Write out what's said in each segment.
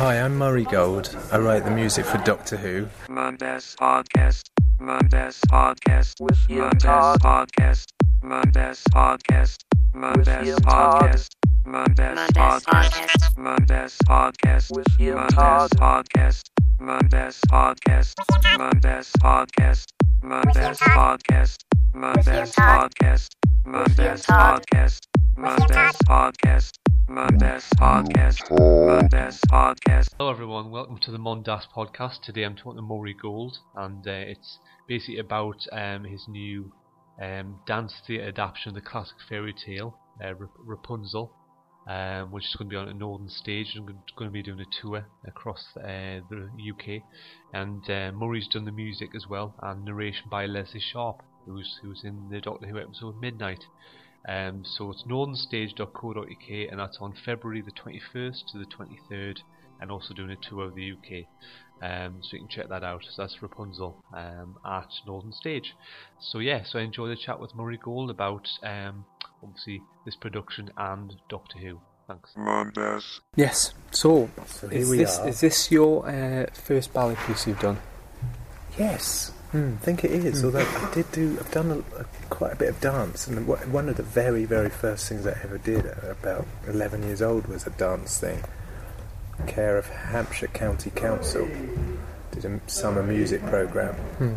Hi, I'm Murray Gold. I write the music for Doctor Who. Mondes Podcast. Mondes Podcast. Mondes Podcast. Mondes Podcast. Mondes Podcast. Mondes Podcast. Mondes Podcast. Mondes Podcast. Mondes Podcast. Mondes Podcast. Mondes Podcast. Mondes Podcast. Mondes Podcast. Mondes Podcast. Mondes Podcast. Mondes Podcast. Hello everyone, welcome to the Mondas Podcast. Today I'm talking to Murray Gold, and it's basically about his new dance theatre adaptation of the classic fairy tale, Rapunzel, which is going to be on a Northern Stage and going to be doing a tour across the UK. And Murray's done the music as well, and narration by Leslie Sharp, who was in the Doctor Who episode Midnight. So it's northernstage.co.uk, and that's on February the 21st to the 23rd, and also doing a tour of the UK. So you can check that out. So that's Rapunzel at Northern Stage. So yeah, so I enjoyed the chat with Murray Gold about obviously this production and Doctor Who. Thanks. Mondes. Yes. So here we are. Is this your first ballet piece you've done? Yes, I think it is. Although I've done quite a bit of dance, and one of the very, very first things I ever did at about 11 years old was a dance thing. Care of Hampshire County Council. Did a summer music programme.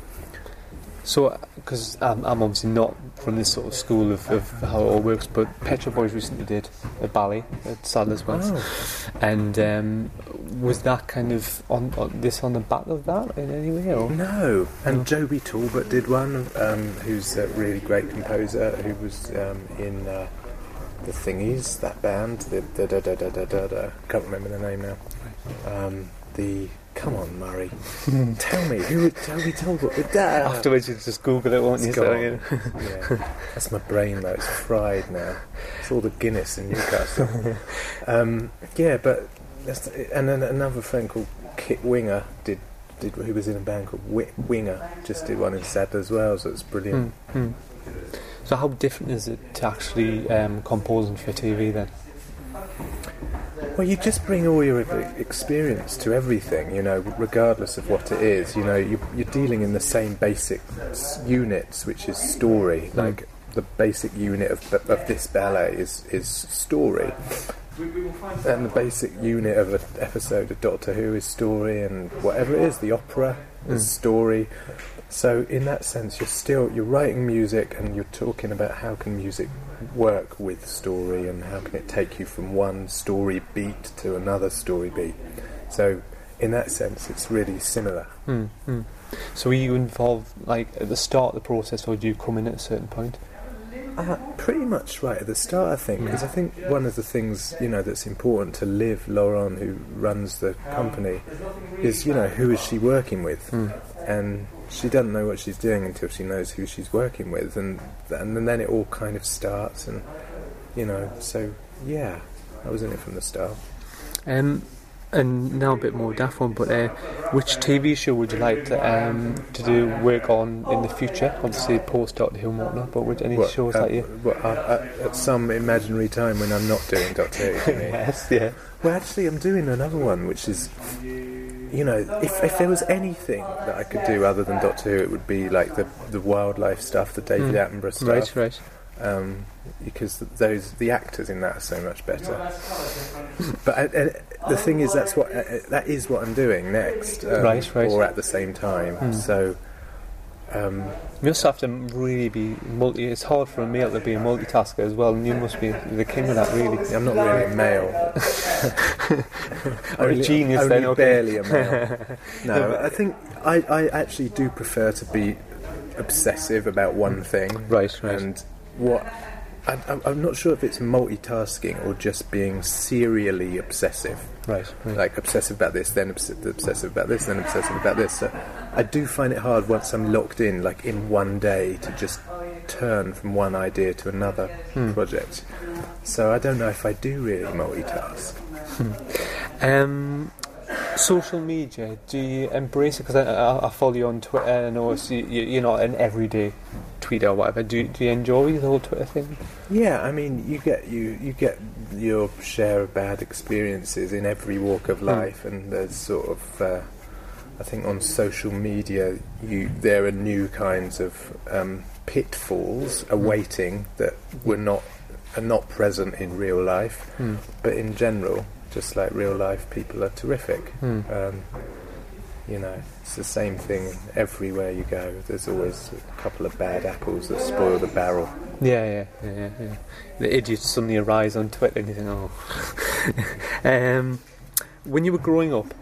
So, because I'm obviously not from this sort of school of how it all works, but Pet Shop Boys recently did a ballet at Sadler's Wells. And was that kind of on the back of that in any way? Or? No, and Joby Talbot did one, who's a really great composer, who was in the Thingies, that band, can't remember the name now. Come on, Murray. Tell me, who would Joby Talbot? Afterwards you just Google it, won't you? Yeah, that's my brain though, it's fried now. It's all the Guinness in Newcastle. Yeah, but and then another friend called Kit Winger did who was in a band called Winger, just did one in Sadler's Wells. So it's brilliant. So how different is it to actually composing for TV then? Well, you just bring all your experience to everything, regardless of what it is. You're dealing in the same basic units, which is story. Like the basic unit of this ballet is story, and the basic unit of an episode of Doctor Who is story, and whatever it is, the opera is story. So in that sense, you're writing music, and you're talking about how can music work with story, and how can it take you from one story beat to another story beat. So in that sense, it's really similar. So were you involved like at the start of the process, or do you come in at a certain point? Pretty much right at the start, I think, because I think one of the things that's important to Liv Laurent, who runs the company, is who is she working with, and she doesn't know what she's doing until she knows who she's working with, and then it all kind of starts, and so yeah, I was in it from the start. And now a bit more daft one, but which TV show would you like to do work on in the future? Obviously post Doctor Who and whatnot, but would any shows that you... at some imaginary time when I'm not doing Doctor Who, you mean? Yes, yeah. Well, actually, I'm doing another one, which is, if there was anything that I could do other than Doctor Who, it would be like the wildlife stuff, the David Attenborough stuff. Right. Because the actors in that are so much better. But the thing is, that is what I'm doing next, right. or at the same time. So you also have to really be it's hard for a male to be a multitasker as well, and you must be the king of that, really. I'm not really a male. Or a genius only then, okay. Barely a male. No, I think I actually do prefer to be obsessive about one thing. Right. And I'm not sure if it's multitasking or just being serially obsessive. Right. Like obsessive about this, then obsessive about this, then obsessive about this. So I do find it hard once I'm locked in, like in one day, to just turn from one idea to another project. So I don't know if I do really multitask. Social media, do you embrace it? Because I follow you on Twitter, and I know you're not an everyday Twitter or whatever. Do you enjoy the whole Twitter thing? Yeah, I mean, you get your share of bad experiences in every walk of life, and there's sort of, I think on social media, there are new kinds of pitfalls awaiting that are not present in real life, but in general, just like real life, people are terrific. You know, it's the same thing everywhere you go. There's always a couple of bad apples that spoil the barrel. Yeah. The idiots suddenly arise on Twitter and you think, oh. When you were growing up,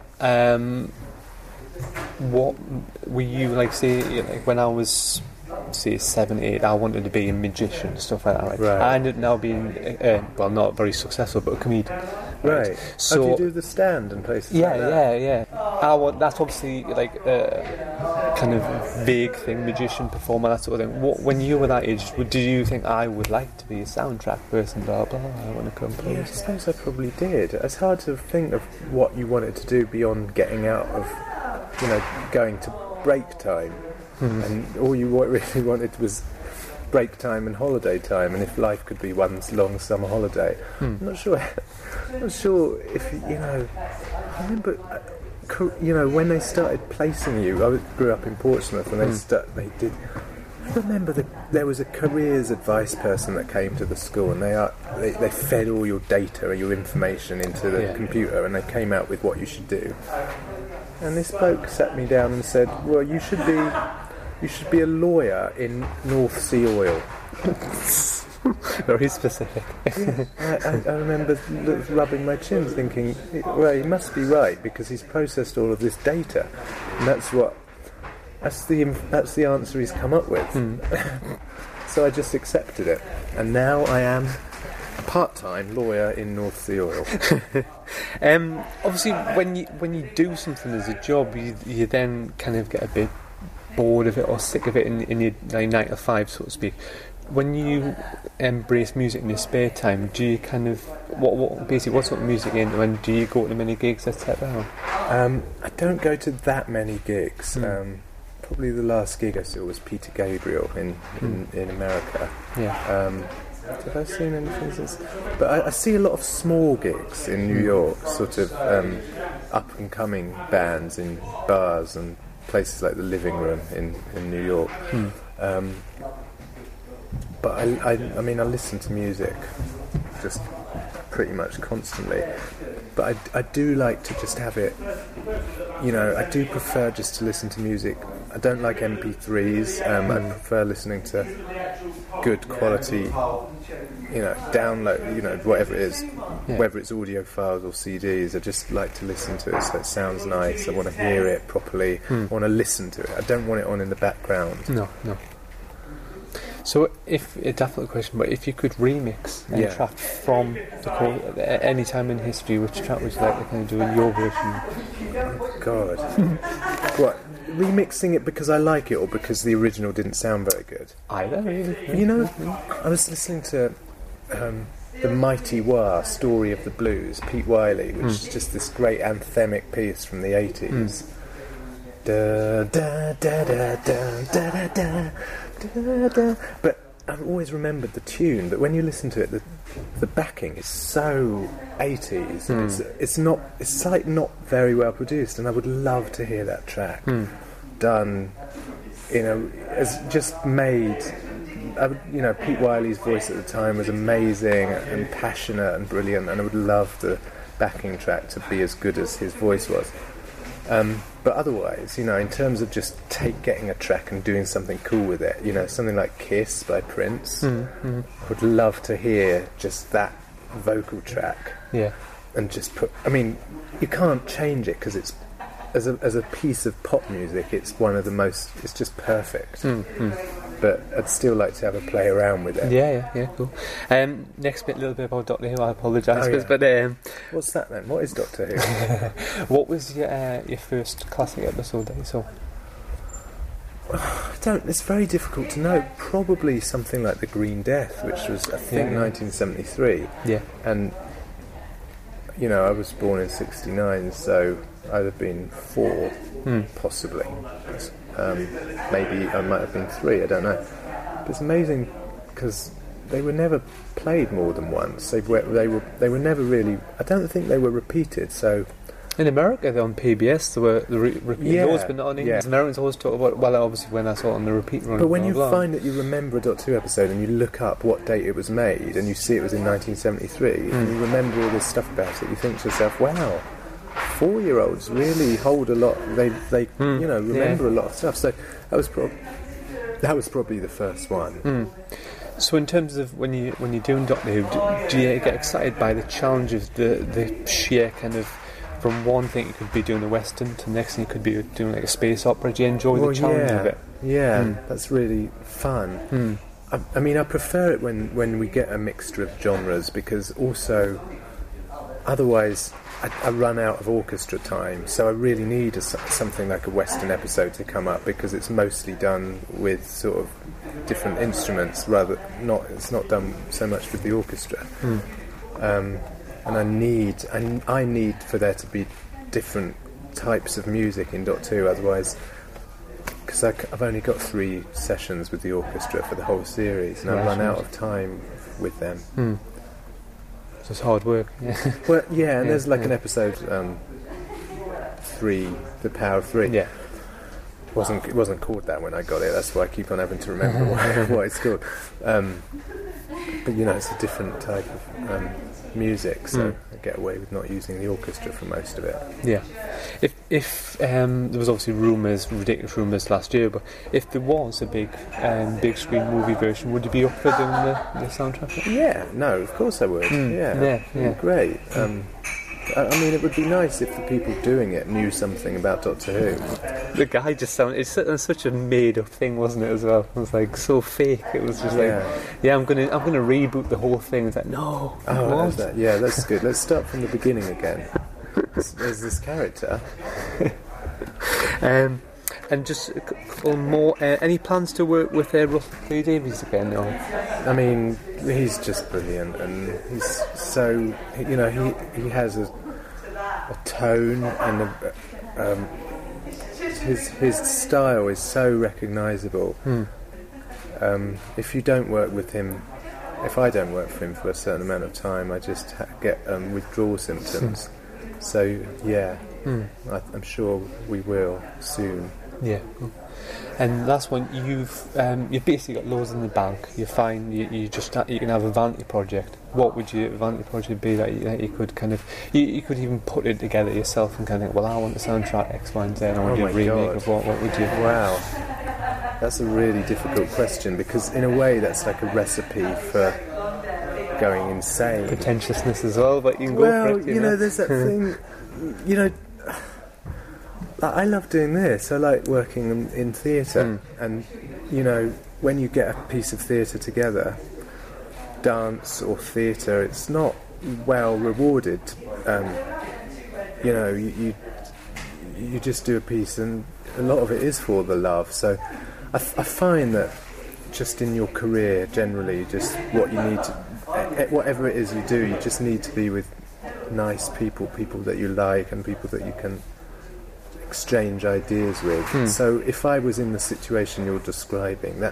what were you like? Say, like when I was 7, 8, I wanted to be a magician, stuff like that. Right? Right. I ended up now being, not very successful, but a comedian. Right. So do you do the stand and places like that? Yeah. That's obviously like a kind of vague thing, magician, performer, that sort of thing. When you were that age, did you think I would like to be a soundtrack person, blah, blah, I want to compose? Yeah, I suppose I probably did. It's hard to think of what you wanted to do beyond getting out of, going to break time. And all you really wanted was break time and holiday time, and if life could be one long summer holiday. I'm not sure if, I remember, when they started placing you, I grew up in Portsmouth, and they did. I remember there was a careers advice person that came to the school, and they fed all your data or your information into the computer, and they came out with what you should do. And this bloke sat me down and said, "Well, you should be a lawyer in North Sea Oil." Very specific. I remember rubbing my chin, thinking, "Well, he must be right because he's processed all of this data, and that's the answer he's come up with." So I just accepted it, and now I am a part-time lawyer in North Sea Oil. Obviously, when you do something as a job, you then kind of get a bit bored of it or sick of it in your 9 to 5, so to speak. When you embrace music in your spare time, do you kind of what sort of music are you into, and do you go to many gigs, etc.? I don't go to that many gigs. Probably the last gig I saw was Peter Gabriel in America. Yeah. Have I seen anything since? But I see a lot of small gigs in New York, sort of up and coming bands in bars and places like the Living Room in New York. But I listen to music just pretty much constantly. But I do like to just have it, I do prefer just to listen to music. I don't like MP3s. I prefer listening to good quality, download, whatever it is, whether it's audio files or CDs. I just like to listen to it so it sounds nice. I want to hear it properly. I want to listen to it. I don't want it on in the background. No. So, if a daft question, but if you could remix a track from at any time in history, which track would you like to kind of do in your version? God, what? Remixing it because I like it, or because the original didn't sound very good? Either, really. I was listening to the Mighty Wah, Story of the Blues, Pete Wiley, which is just this great anthemic piece from the 80s. Da da da da da da da da da. But I've always remembered the tune. But when you listen to it, the backing is so 80s. It's like not very well produced. And I would love to hear that track done. As just made. Pete Wiley's voice at the time was amazing and passionate and brilliant, and I would love the backing track to be as good as his voice was. But otherwise, in terms of just getting a track and doing something cool with it, something like Kiss by Prince, would love to hear just that vocal track. Yeah. And just you can't change it because it's, as a piece of pop music, it's it's just perfect. But I'd still like to have a play around with it. Yeah, cool. Next bit, a little bit about Doctor Who. I apologise, but what's that then? What is Doctor Who? What was your first classic episode that you saw? It's very difficult to know. Probably something like The Green Death, which was, I think, 1973. Yeah. And I was born in 69, so I'd have been 4, possibly. Maybe I might have been 3, I don't know. it's amazing because they were never played more than once. They were never really. I don't think they were repeated. So in America, they're on PBS. They were repeat loads, but not on English. Americans always talk about. Well, obviously when I saw it on the repeat run. But when you find that you remember a Doctor Who episode and you look up what date it was made and you see it was in 1973 and you remember all this stuff about it, you think to yourself, "Wow, 4-year-olds really hold a lot. They remember a lot of stuff." So that was probably the first one. So in terms of when you're doing Doctor Who, do you get excited by the challenge of the sheer kind of, from one thing you could be doing a western to the next thing you could be doing like a space opera? Do you enjoy the challenge of it? Yeah, that's really fun. I mean, I prefer it when we get a mixture of genres, because also otherwise I run out of orchestra time, so I really need something like a western episode to come up, because it's mostly done with sort of different instruments, it's not done so much with the orchestra. And I need for there to be different types of music in Doctor Who, otherwise, because I've only got 3 sessions with the orchestra for the whole series, and I run out of time with them. So it's hard work. Well, yeah, and there's like an episode 3, The Power of 3. Yeah. It wasn't called that when I got it. That's why I keep on having to remember what it's called. But it's a different type of music, so I get away with not using the orchestra for most of it. Yeah. If there was obviously ridiculous rumours last year, but if there was a big screen movie version, would you be up for doing the soundtrack? Yeah, no, of course I would. Yeah. Great. I mean, it would be nice if the people doing it knew something about Doctor Who. The guy just sounded... It's such a made-up thing, wasn't it, as well? It was, like, so fake. It was just I'm gonna reboot the whole thing. It's like, no. Oh, that's good. Let's start from the beginning again. There's this character. And just a couple more... any plans to work with Russell T Davies again? Or? I mean, he's just brilliant, and he's so... he has a tone, and his style is so recognisable. If you don't work with him... If I don't work for him for a certain amount of time, I just get withdrawal symptoms. So, yeah, I'm sure we will soon. Yeah, cool. And last one, you've basically got loads in the bank. You're fine. You can have a vanity project. What would your vanity project be that you could kind of you could even put it together yourself and kind of think, well, I want the soundtrack X, Y, and Z. I want a remake of what would you? Wow, that's a really difficult question, because in a way that's like a recipe for going insane. Pretentiousness as well, but you can go for it. There's that thing. I love doing this. I like working in theatre, and when you get a piece of theatre together, dance or theatre, it's not well rewarded. You just do a piece, and a lot of it is for the love. So I find that just in your career generally, just what you need to, whatever it is you do, you just need to be with nice people that you like, and people that you can exchange ideas with. So if I was in the situation you're describing,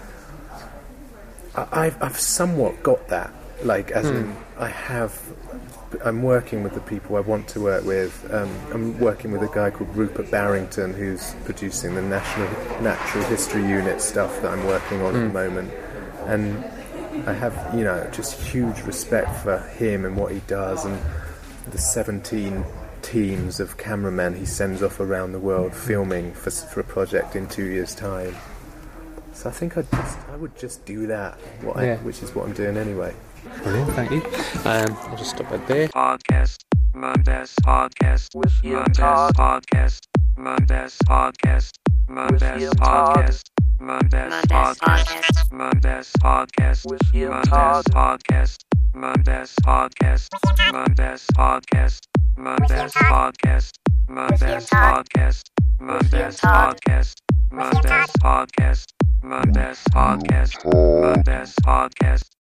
I've somewhat got that, like, as in I'm working with the people I want to work with. I'm working with a guy called Rupert Barrington, who's producing the Natural History Unit stuff that I'm working on at the moment, and I have just huge respect for him and what he does, and the 17 teams of cameramen he sends off around the world filming for a project in 2 years' time. So I think I would just do that, which is what I'm doing anyway. Brilliant, thank you. I'll just stop right there. Podcast, Mondes Podcast, Mondes Podcast, Mondes Podcast, Mondes Podcast, Mondes Podcast, Mondes Podcast, Mondes Podcast, Mondes Podcast, Mondes Podcast, Mondes Podcast, Mondes Podcast, Mondes Podcast, Mondes Podcast, Mondes Podcast, Mondes Podcast,